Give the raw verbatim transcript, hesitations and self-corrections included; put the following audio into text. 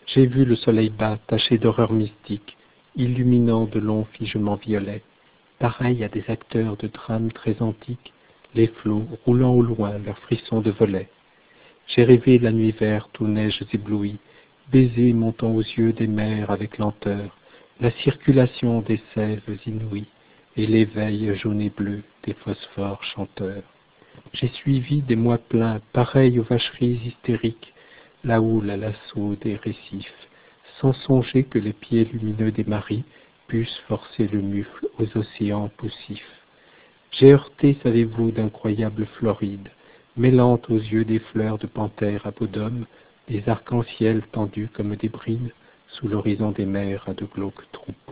J'ai vu le soleil bas taché d'horreur mystique, illuminant de longs figements violets, pareils à des acteurs de drames très antiques, les flots roulant au loin leurs frissons de volets. J'ai rêvé la nuit verte aux neiges éblouies, baisers montant aux yeux des mers avec lenteur, la circulation des sèves inouïes et l'éveil jaune et bleu des phosphores chanteurs. J'ai suivi des mois pleins, pareils aux vacheries hystériques, la houle à l'assaut des récifs, sans songer que les pieds lumineux des maris puissent forcer le mufle aux océans poussifs. J'ai heurté, savez-vous, d'incroyables Florides, mêlant aux yeux des fleurs de panthère à peau d'homme, des arcs-en-ciel tendus comme des brides, sous l'horizon des mers à de glauques troupeaux.